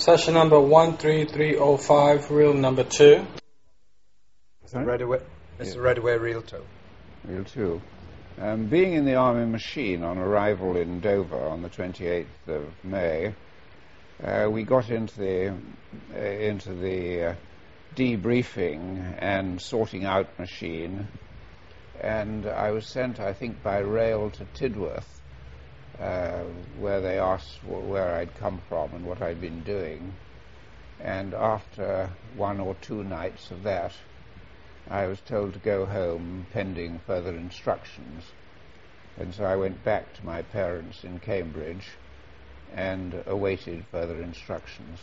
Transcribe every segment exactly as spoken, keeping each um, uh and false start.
Session number one three three oh five, reel number two. Mister Redaway, Mister Yeah. Redaway, reel two. Reel two. Um, being in the Army Machine on arrival in Dover on the twenty-eighth of May, uh, we got into the uh, into the uh, debriefing and sorting out machine, and I was sent, I think, by rail to Tidworth, uh, where they asked wh- where I'd come from and what I'd been doing. And after one or two nights of that, I was told to go home pending further instructions. And so I went back to my parents in Cambridge and awaited further instructions.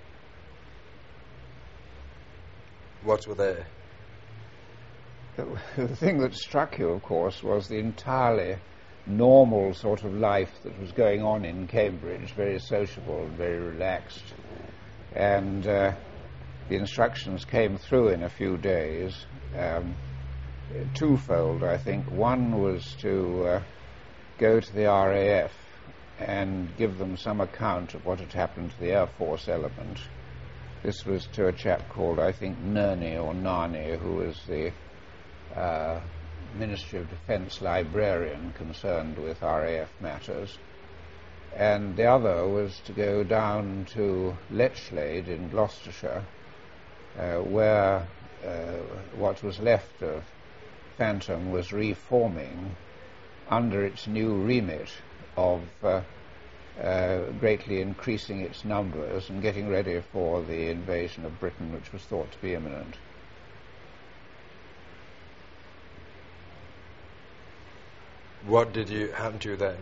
What were they? The, the thing that struck you, of course, was the entirely normal sort of life that was going on in Cambridge, very sociable and very relaxed. And uh, the instructions came through in a few days, um, twofold, I think. One was to uh, go to the R A F and give them some account of what had happened to the Air Force element. This was to a chap called, I think, Nerney or Narney, who was the uh, Ministry of Defence librarian concerned with R A F matters. And the other was to go down to Lechlade in Gloucestershire, uh, where uh, what was left of Phantom was reforming under its new remit of uh, uh, greatly increasing its numbers and getting ready for the invasion of Britain, which was thought to be imminent. What did you happen to you then?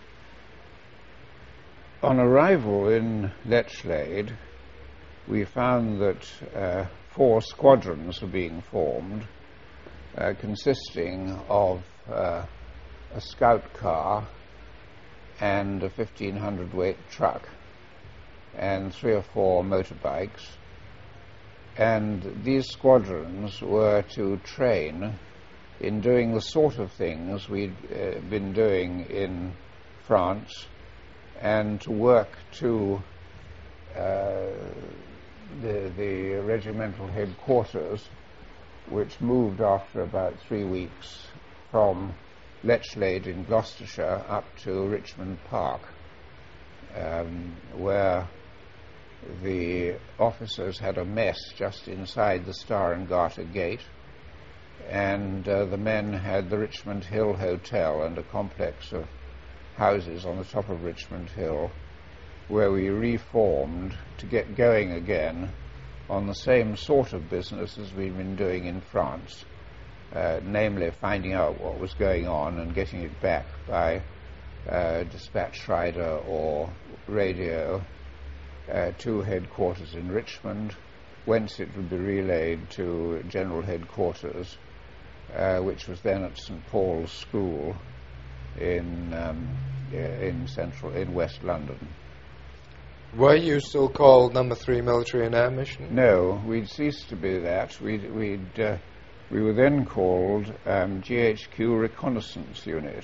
On arrival in Lechlade, we found that uh, four squadrons were being formed, uh, consisting of uh, a scout car and a fifteen hundred weight truck and three or four motorbikes. And these squadrons were to train in doing the sort of things we'd uh, been doing in France, and to work to uh, the, the regimental headquarters, which moved after about three weeks from Lechlade in Gloucestershire up to Richmond Park, um, where the officers had a mess just inside the Star and Garter gate, and uh, the men had the Richmond Hill Hotel and a complex of houses on the top of Richmond Hill, where we reformed to get going again on the same sort of business as we'd been doing in France, uh, namely finding out what was going on and getting it back by uh, dispatch rider or radio uh, to headquarters in Richmond, whence it would be relayed to general headquarters, uh, which was then at Saint Paul's School in um, in central in West London. Were you still called Number Three Military and Air Mission? No, we'd ceased to be that. We'd, we'd uh, we were then called um, G H Q Reconnaissance Unit,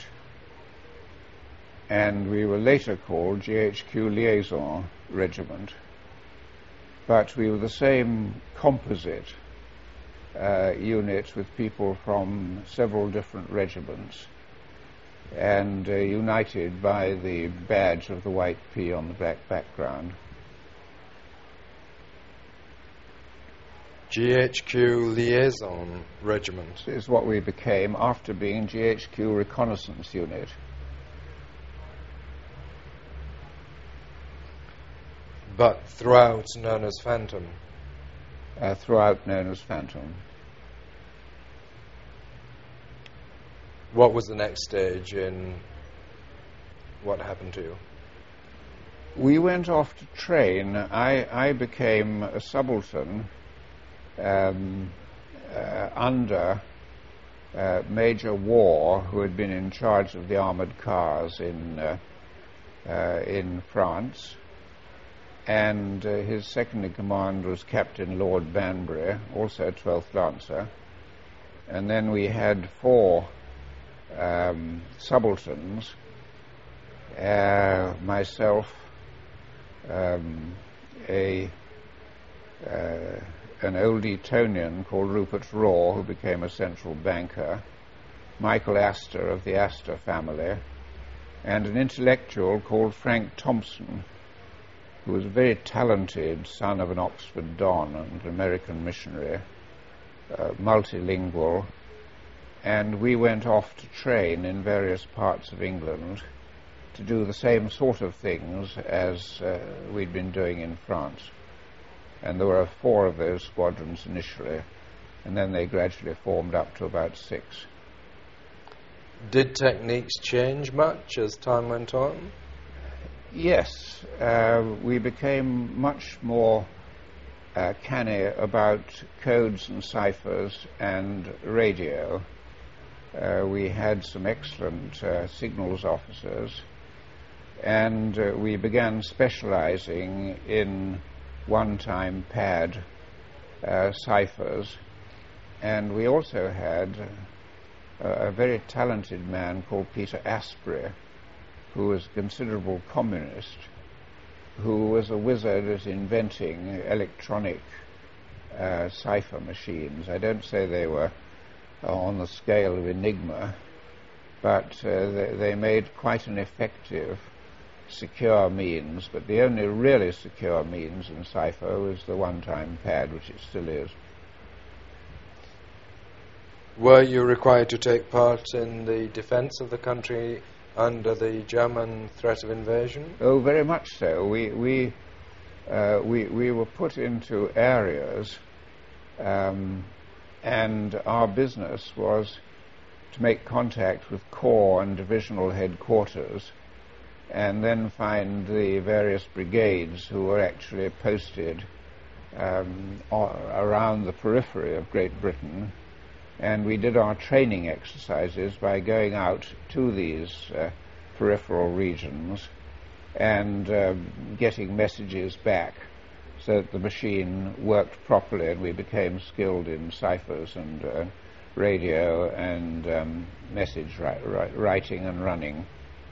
and we were later called G H Q Liaison Regiment. But we were the same composite uh, unit with people from several different regiments, and uh, united by the badge of the white P on the black background. G H Q Liaison Regiment is what we became after being G H Q Reconnaissance Unit. But throughout known as Phantom? Uh, throughout known as Phantom. What was the next stage in what happened to you? We went off to train. I, I became a subaltern um, uh, under uh, Major War, who had been in charge of the armoured cars in, uh, uh, in France. And uh, his second in command was Captain Lord Banbury, also twelfth Lancer. And then we had four Um, subalterns, uh, myself, um, a uh, an old Etonian called Rupert Raw, who became a central banker, Michael Astor of the Astor family, and an intellectual called Frank Thompson, who was a very talented son of an Oxford Don and an American missionary, uh, multilingual, and we went off to train in various parts of England to do the same sort of things as uh, we'd been doing in France. And there were four of those squadrons initially, and then they gradually formed up to about six. Did techniques change much as time went on? Yes, uh, we became much more uh, canny about codes and ciphers and radio. Uh, we had some excellent uh, signals officers, and uh, we began specializing in one-time pad uh, ciphers, and we also had uh, a very talented man called Peter Asprey, who was a considerable communist, who was a wizard at inventing electronic uh, cipher machines. I don't say they were uh, on the scale of Enigma, but uh, they, they made quite an effective secure means, but the only really secure means in cipher was the one-time pad, which it still is. Were you required to take part in the defense of the country under the German threat of invasion? Oh, very much so. We we uh, we we were put into areas, um, and our business was to make contact with corps and divisional headquarters, and then find the various brigades who were actually posted um, around the periphery of Great Britain. And we did our training exercises by going out to these uh, peripheral regions and uh, getting messages back so that the machine worked properly, and we became skilled in ciphers and uh, radio and um, message ri- ri- writing and running.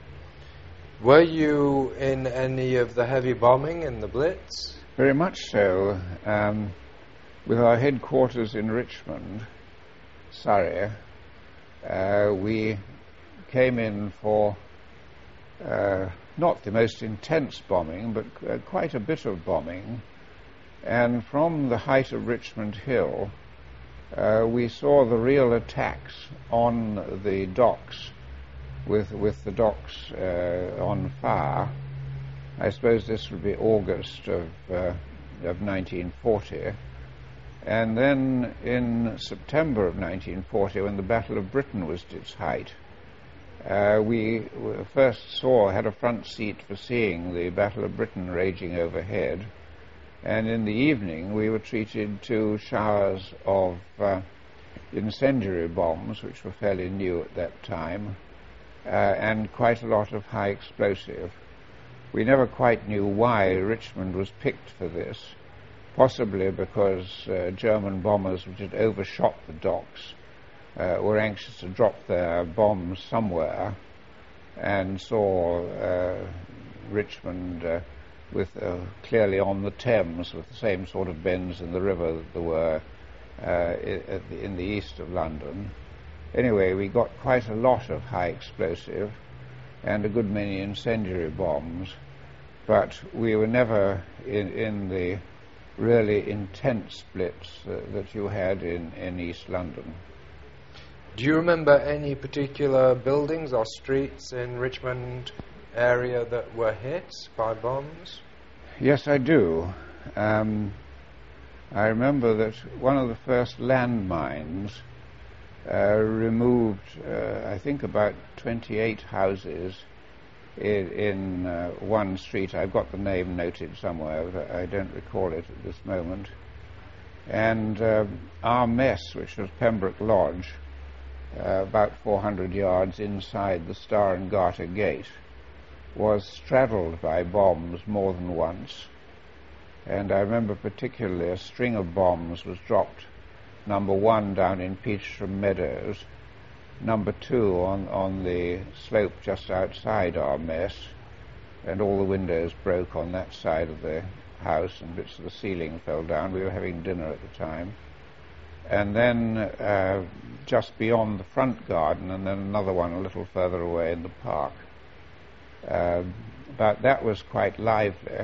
Were you in any of the heavy bombing in the Blitz? Very much so. Um, with our headquarters in Richmond, Surrey, uh, we came in for uh, not the most intense bombing, but uh, quite a bit of bombing. And from the height of Richmond Hill, uh, we saw the real attacks on the docks, with with the docks uh, on fire. I suppose this would be August of uh, of nineteen forty. And then in September of nineteen forty, when the Battle of Britain was at its height, uh, we first saw, had a front seat for seeing the Battle of Britain raging overhead. And in the evening, we were treated to showers of uh, incendiary bombs, which were fairly new at that time, uh, and quite a lot of high explosive. We never quite knew why Richmond was picked for this. Possibly because uh, German bombers which had overshot the docks uh, were anxious to drop their bombs somewhere, and saw uh, Richmond uh, with uh, clearly on the Thames, with the same sort of bends in the river that there were uh, in, in the east of London. Anyway, we got quite a lot of high explosive and a good many incendiary bombs, but we were never in, in the really intense blitz uh, that you had in, in East London. Do you remember any particular buildings or streets in Richmond area that were hit by bombs? Yes, I do. Um, I remember that one of the first landmines uh, removed, uh, I think, about twenty-eight houses in, in uh, one street. I've got the name noted somewhere, but I don't recall it at this moment. And uh, our mess, which was Pembroke Lodge, uh, about four hundred yards inside the Star and Garter gate, was straddled by bombs more than once. And I remember particularly a string of bombs was dropped, number one down in Petersham Meadows, number two on, on the slope just outside our mess, and all the windows broke on that side of the house, and bits of the ceiling fell down. We were having dinner at the time. And then uh, just beyond the front garden, and then another one a little further away in the park. Uh, but that was quite lively,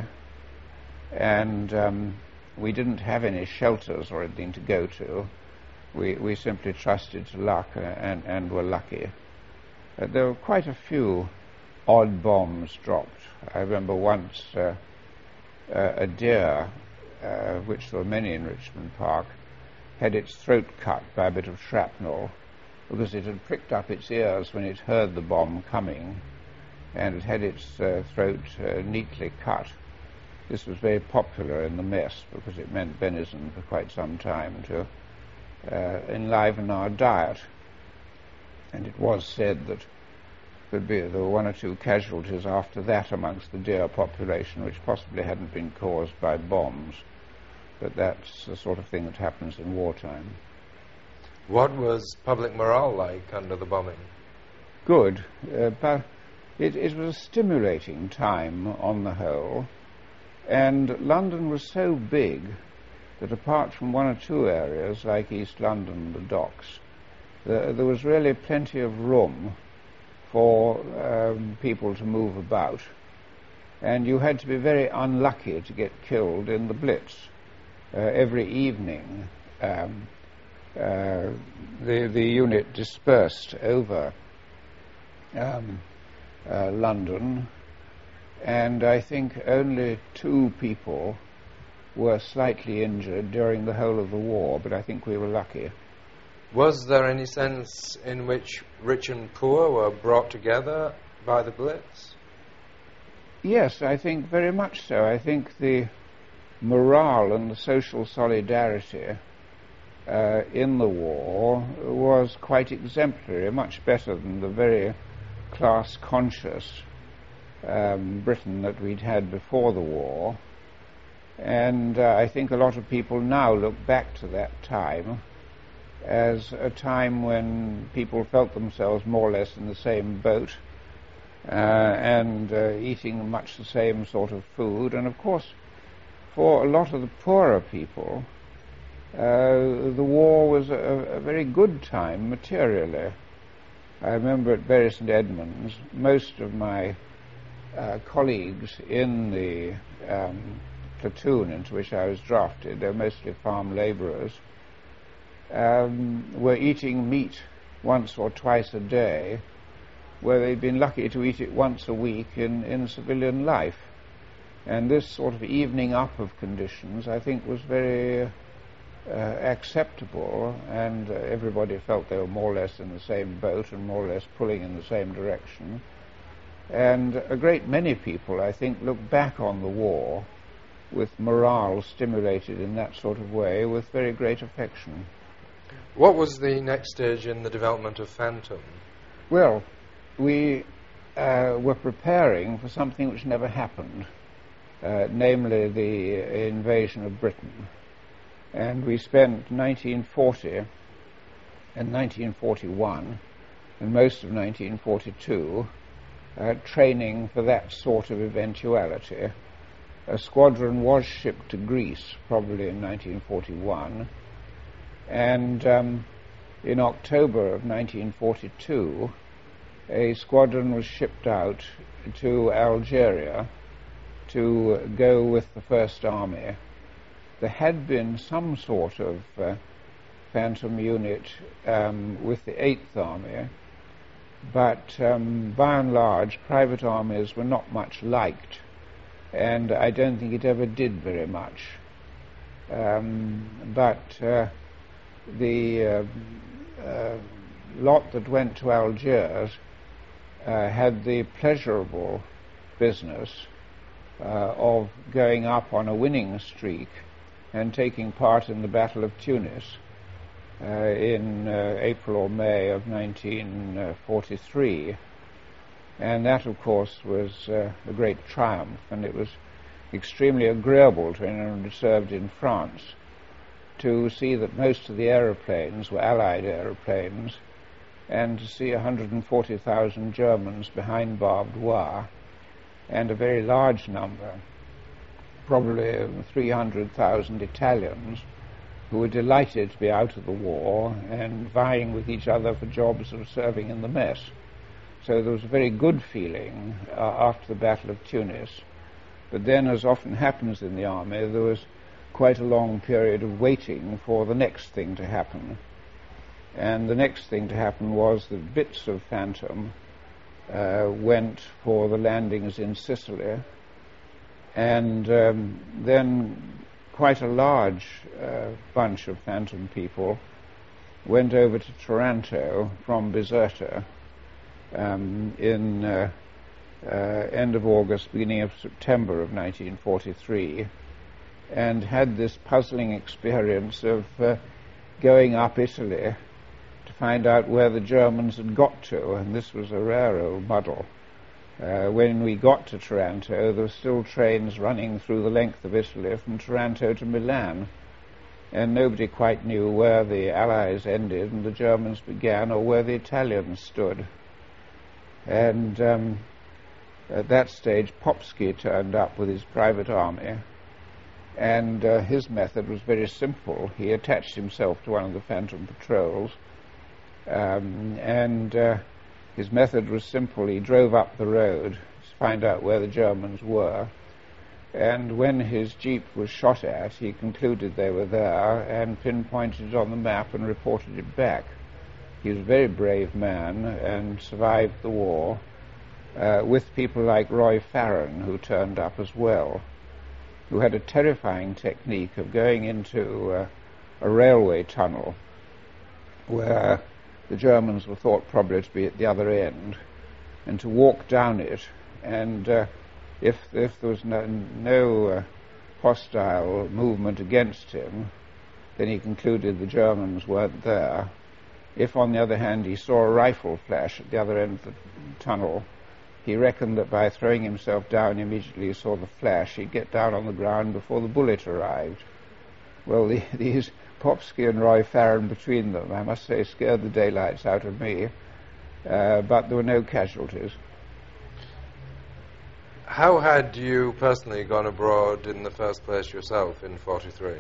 and um, we didn't have any shelters or anything to go to. We, we simply trusted to luck uh, and, and were lucky. Uh, there were quite a few odd bombs dropped. I remember once uh, uh, a deer, uh, which there were many in Richmond Park, had its throat cut by a bit of shrapnel because it had pricked up its ears when it heard the bomb coming, and it had its uh, throat uh, neatly cut. This was very popular in the mess because it meant venison for quite some time to uh, enliven our diet. And it was said that could be, there were one or two casualties after that amongst the deer population, which possibly hadn't been caused by bombs. But that's the sort of thing that happens in wartime. What was public morale like under the bombing? Good. Uh, but it, it was a stimulating time on the whole. And London was so big that apart from one or two areas, like East London, the docks, there, there was really plenty of room for um, people to move about. And you had to be very unlucky to get killed in the Blitz. Uh, every evening, um, uh, the, the unit dispersed over um, uh, London, and I think only two people were slightly injured during the whole of the war, but I think we were lucky. Was there any sense in which rich and poor were brought together by the Blitz? Yes, I think very much so. I think the morale and the social solidarity uh, in the war was quite exemplary, much better than the very class-conscious um, Britain that we'd had before the war. And uh, I think a lot of people now look back to that time as a time when people felt themselves more or less in the same boat uh, and uh, eating much the same sort of food. And of course, for a lot of the poorer people, uh, the war was a, a very good time materially. I remember at Bury St Edmunds, most of my uh, colleagues in the um, platoon into which I was drafted, they were mostly farm labourers, um, were eating meat once or twice a day, where they'd been lucky to eat it once a week in, in civilian life. And this sort of evening up of conditions, I think, was very uh, acceptable, and uh, everybody felt they were more or less in the same boat and more or less pulling in the same direction. And a great many people, I think, look back on the war with morale stimulated in that sort of way with very great affection. What was the next stage in the development of Phantom? Well, we uh, were preparing for something which never happened. Uh, namely the invasion of Britain. And we spent nineteen forty and nineteen forty-one and most of nineteen forty-two uh, training for that sort of eventuality. A squadron was shipped to Greece, probably in nineteen forty-one, and um, in October of nineteen forty-two a squadron was shipped out to Algeria to go with the First Army. There had been some sort of uh, Phantom unit um, with the Eighth Army, but um, by and large private armies were not much liked, and I don't think it ever did very much. Um, but uh, the uh, uh, lot that went to Algiers uh, had the pleasurable business Uh, of going up on a winning streak and taking part in the Battle of Tunis uh, in uh, April or May of nineteen forty-three. And that, of course, was uh, a great triumph, and it was extremely agreeable to anyone who served in France to see that most of the aeroplanes were Allied aeroplanes, and to see one hundred forty thousand Germans behind barbed wire. and a very large number, probably three hundred thousand Italians, who were delighted to be out of the war and vying with each other for jobs of serving in the mess. So there was a very good feeling uh, after the Battle of Tunis. But then, as often happens in the army, there was quite a long period of waiting for the next thing to happen. And the next thing to happen was that bits of Phantom uh, went for the landings in Sicily, and um, then quite a large uh, bunch of Phantom people went over to Taranto from Bizerta um, in uh, uh, end of August, beginning of September of nineteen forty-three, and had this puzzling experience of uh, going up Italy to find out where the Germans had got to, and this was a rare old muddle. Uh, when we got to Taranto, there were still trains running through the length of Italy from Taranto to Milan, and nobody quite knew where the Allies ended and the Germans began, or where the Italians stood. And um, at that stage, Popski turned up with his private army, and uh, his method was very simple. He attached himself to one of the Phantom patrols, um, and uh, his method was simple. He drove up the road to find out where the Germans were, and when his jeep was shot at, he concluded they were there and pinpointed it on the map and reported it back. He was a very brave man and survived the war, uh, with people like Roy Farron, who turned up as well, who had a terrifying technique of going into uh, a railway tunnel where the Germans were thought probably to be at the other end, and to walk down it, and uh, if, if there was no, no uh, hostile movement against him, then he concluded the Germans weren't there. If, on the other hand, he saw a rifle flash at the other end of the tunnel, he reckoned that by throwing himself down immediately he saw the flash, he'd get down on the ground before the bullet arrived. Well, the, these Popski and Roy Farron between them, I must say, scared the daylights out of me, uh, but there were no casualties. How had you personally gone abroad in the first place yourself in forty-three?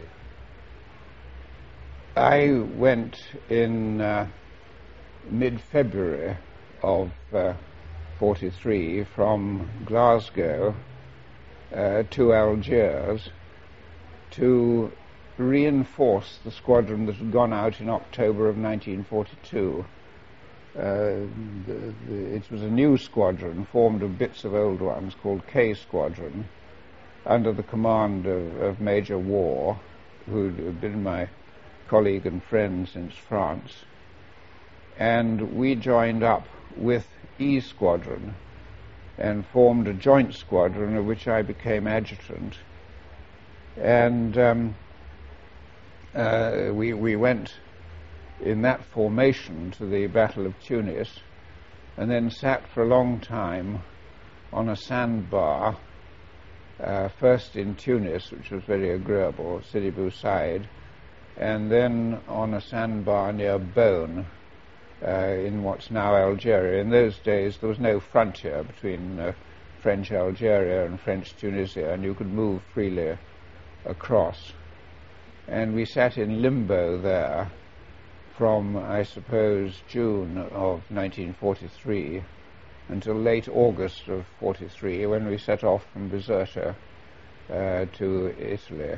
I went in uh, mid-February of uh, forty-three from Glasgow uh, to Algiers to reinforce the squadron that had gone out in October of nineteen forty-two. Uh, the, the, it was a new squadron formed of bits of old ones called K Squadron, under the command of, of Major War, who had been my colleague and friend since France. And we joined up with E Squadron and formed a joint squadron of which I became adjutant. And um, uh, we, we went in that formation to the Battle of Tunis, and then sat for a long time on a sandbar, uh, first in Tunis, which was very agreeable, Sidi Bou Said, and then on a sandbar near Beaune, uh, in what's now Algeria. In those days there was no frontier between uh, French Algeria and French Tunisia, and you could move freely across. And we sat in limbo there from, I suppose, June of nineteen forty-three until late August of forty-three, when we set off from Bizerta uh, to Italy.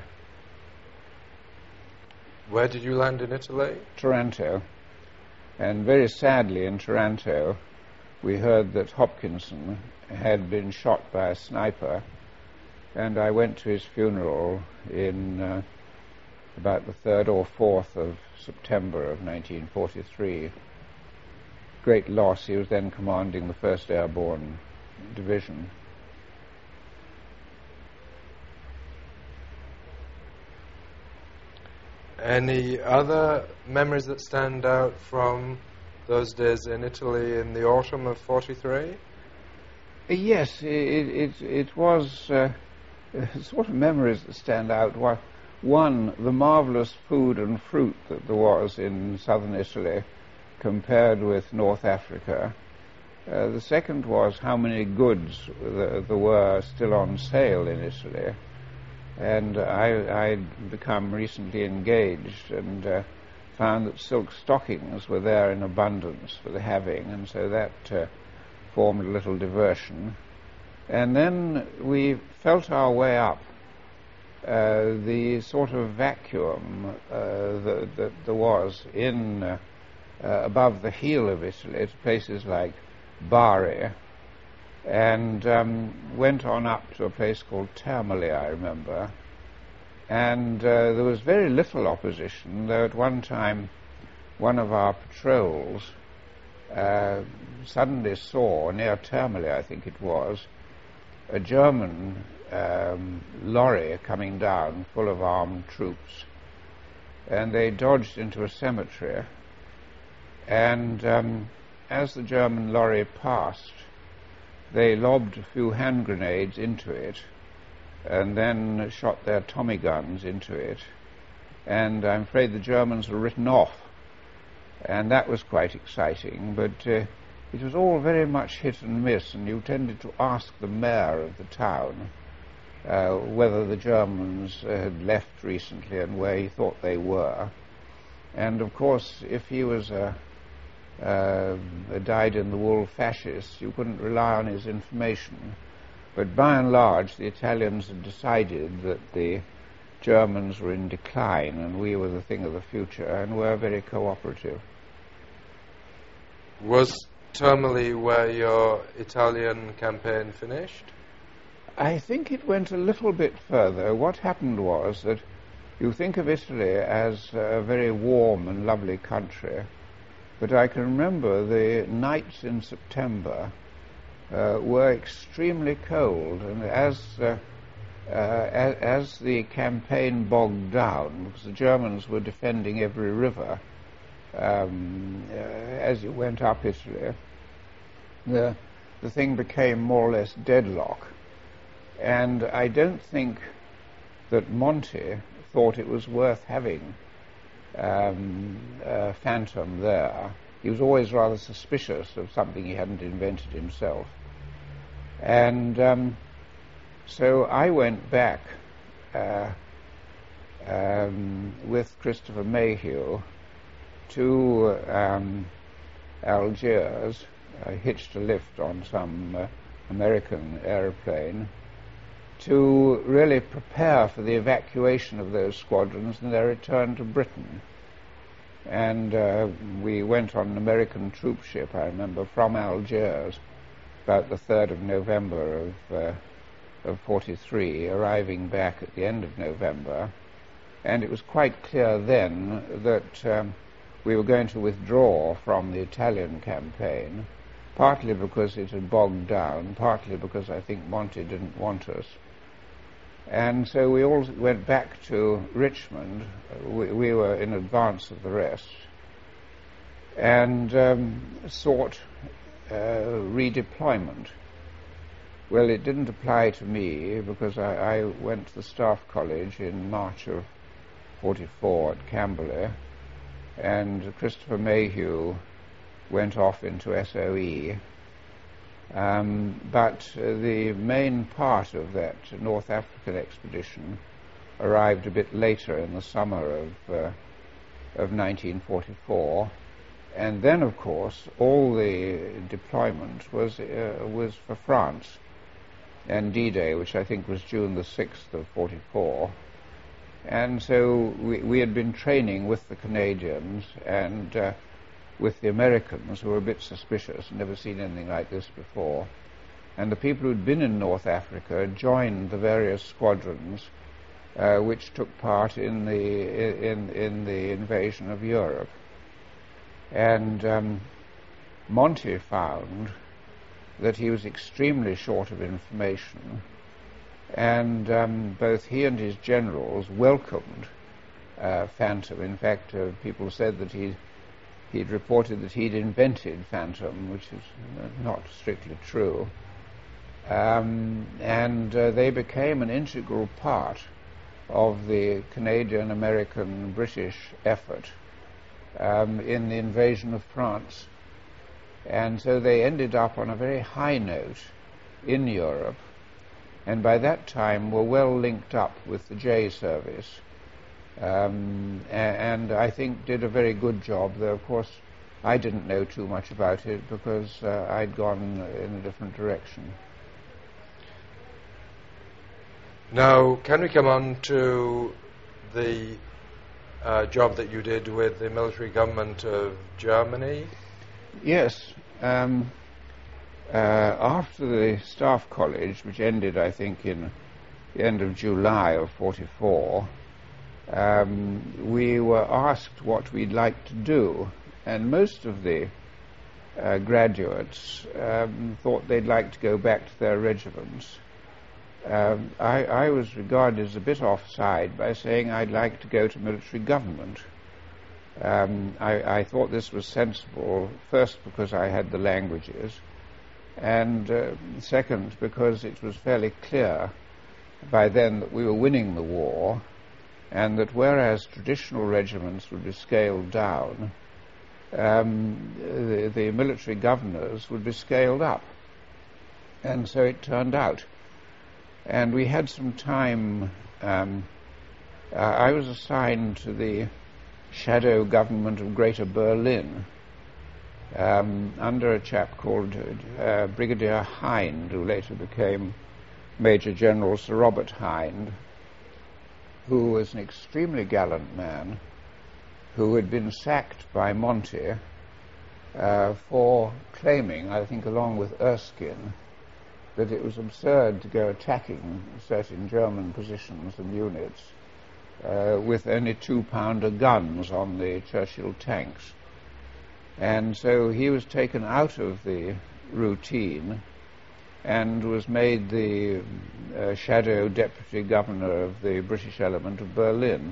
Where did you land in Italy? Taranto. And very sadly in Taranto we heard that Hopkinson had been shot by a sniper, and I went to his funeral in uh, about the third or fourth of September of nineteen forty-three. Great loss. He was then commanding the first Airborne Division. Any other memories that stand out from those days in Italy in the autumn of forty-three? Uh, yes, it, it, it was uh, sort of memories that stand out. One, the marvellous food and fruit that there was in southern Italy compared with North Africa. Uh, the second was how many goods there, there were still on sale in Italy. And I, I'd become recently engaged and uh, found that silk stockings were there in abundance for the having, and so that uh, formed a little diversion. And then we felt our way up uh, the sort of vacuum uh, that, that there was in uh, uh, above the heel of Italy to places like Bari, and um, went on up to a place called Termoli, I remember. And uh, there was very little opposition, though at one time one of our patrols uh, suddenly saw, near Termoli I think it was, a German um, lorry coming down full of armed troops. And they dodged into a cemetery, and um, as the German lorry passed, they lobbed a few hand grenades into it and then shot their Tommy guns into it, and I'm afraid the Germans were written off, and that was quite exciting, but uh, it was all very much hit and miss, and you tended to ask the mayor of the town uh, whether the Germans uh, had left recently and where he thought they were. And of course, if he was a Uh, a dyed-in-the-wool fascist, you couldn't rely on his information. But by and large, the Italians had decided that the Germans were in decline and we were the thing of the future, and were very cooperative. Was Termoli where your Italian campaign finished? I think it went a little bit further. What happened was that you think of Italy as a very warm and lovely country, but I can remember the nights in September uh, were extremely cold, and as, uh, uh, as as the campaign bogged down, because the Germans were defending every river um, uh, as you went up Italy, the, the thing became more or less deadlock. And I don't think that Monty thought it was worth having Um, uh, Phantom there. He was always rather suspicious of something he hadn't invented himself. And um, so I went back uh, um, with Christopher Mayhew to um, Algiers. I hitched a lift on some uh, American aeroplane to really prepare for the evacuation of those squadrons and their return to Britain. And uh, we went on an American troop ship, I remember, from Algiers, about the third of November of, uh, of forty-three, arriving back at the end of November. And it was quite clear then that um, we were going to withdraw from the Italian campaign, partly because it had bogged down, partly because I think Monty didn't want us. And so we all went back to Richmond. We, we were in advance of the rest, and um, sought uh, redeployment. Well, it didn't apply to me because I, I went to the Staff College in March of forty-four at Camberley, and Christopher Mayhew went off into S O E. Um, but uh, the main part of that North African expedition arrived a bit later in the summer of, uh, of nineteen forty-four, and then, of course, all the deployment was uh, was for France, and D-Day, which I think was June the sixth of forty-four. And so we, we had been training with the Canadians and uh, with the Americans, who were a bit suspicious, never seen anything like this before. And the people who'd been in North Africa joined the various squadrons uh, which took part in the in in the invasion of Europe. And um, Monty found that he was extremely short of information, and um, both he and his generals welcomed uh, Phantom. In fact, uh, people said that he he'd reported that he'd invented Phantom, which is not strictly true. Um, and uh, they became an integral part of the Canadian, American, British effort um, in the invasion of France. And so they ended up on a very high note in Europe, and by that time were well linked up with the J service, um, a- and I think did a very good job, though of course I didn't know too much about it because uh, I'd gone in a different direction. Now, can we come on to the uh, job that you did with the military government of Germany? Yes. Um, uh, after the Staff College, which ended, I think, in the end of July of forty-four, um, we were asked what we'd like to do, and most of the uh, graduates um, thought they'd like to go back to their regiments. Um, I, I was regarded as a bit offside by saying I'd like to go to military government. Um, I, I thought this was sensible, first because I had the languages, and uh, second because it was fairly clear by then that we were winning the war, and that whereas traditional regiments would be scaled down, um, the, the military governors would be scaled up. And so it turned out. And we had some time. Um, uh, I was assigned to the shadow government of Greater Berlin um, under a chap called uh, Brigadier Hind, who later became Major General Sir Robert Hind, who was an extremely gallant man who had been sacked by Monty uh, for claiming, I think along with Erskine, that it was absurd to go attacking certain German positions and units uh, with only two-pounder guns on the Churchill tanks. And so he was taken out of the routine and was made the uh, shadow deputy governor of the British element of Berlin.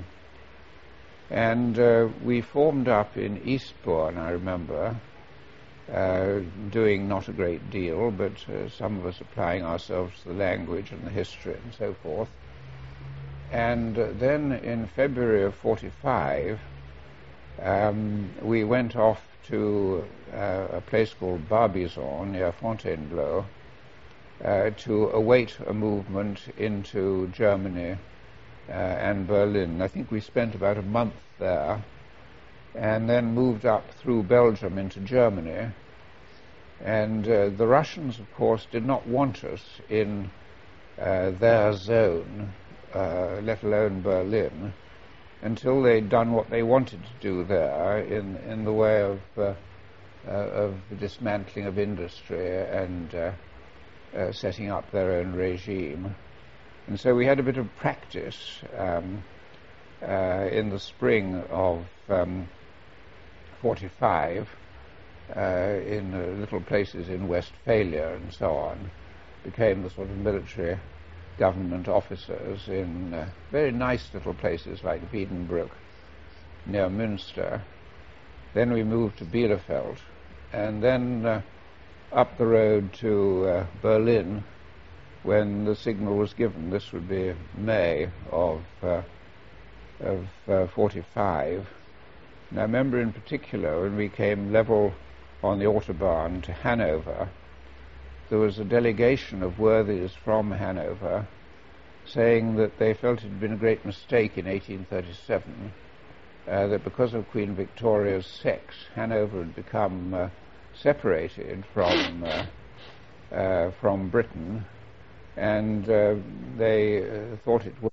And uh, we formed up in Eastbourne, I remember, Uh, doing not a great deal, but uh, some of us applying ourselves to the language and the history and so forth. And uh, then in February of forty-five, um, we went off to uh, a place called Barbizon near Fontainebleau uh, to await a movement into Germany uh, and Berlin. I think we spent about a month there, and then moved up through Belgium into Germany. And uh, the Russians, of course, did not want us in uh, their zone, uh, let alone Berlin, until they'd done what they wanted to do there in, in the way of, uh, uh, of the dismantling of industry and uh, uh, setting up their own regime. And so we had a bit of practice um, uh, in the spring of um, forty-five uh, in uh, little places in Westphalia and so on, became the sort of military government officers in uh, very nice little places like Wiedenbrück near Münster. Then we moved to Bielefeld, and then uh, up the road to uh, Berlin when the signal was given. This would be May of uh, of uh, forty-five. And I remember in particular when we came level on the Autobahn to Hanover, there was a delegation of worthies from Hanover saying that they felt it had been a great mistake in eighteen thirty-seven, uh, that because of Queen Victoria's sex, Hanover had become uh, separated from uh, uh, from Britain, and uh, they uh, thought it